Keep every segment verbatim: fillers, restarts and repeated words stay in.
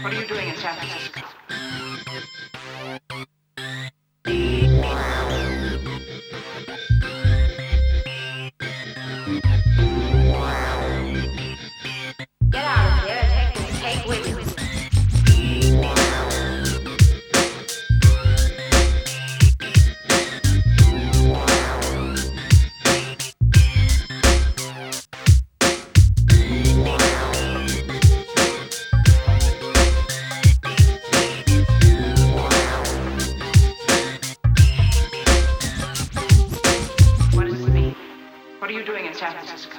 What are you doing in San Francisco? Get out of there and take this cake with you. What does it mean? What are you doing in San Francisco?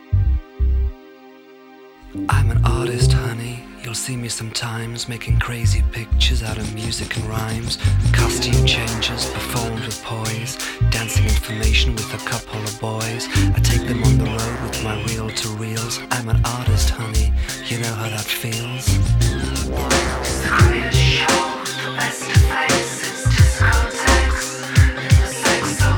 I'm an artist, honey. You'll see me sometimes making crazy pictures out of music and rhymes. Costume changes, performed with poise. Dancing information with a couple of boys. I take them on the road with my reel-to-reels. I'm an artist, honey. You know how that feels. The greatest show, the best of faces, discotheques, in the sex of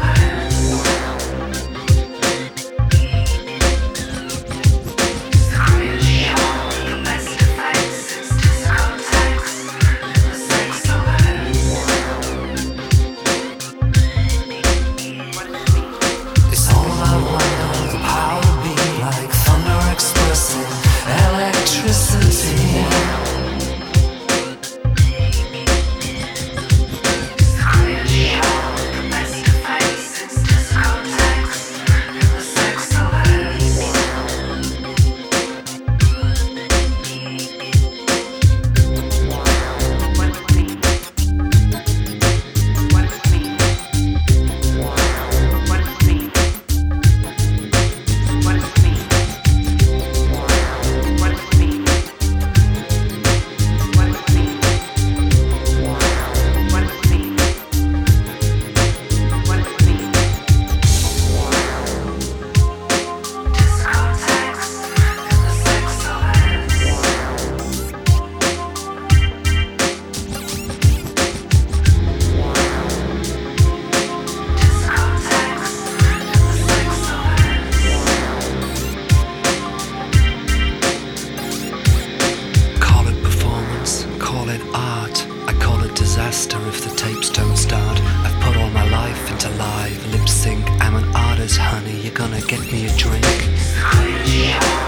if the tapes don't start. I've put all my life into live lip sync. I'm an artist, honey, you're gonna get me a drink.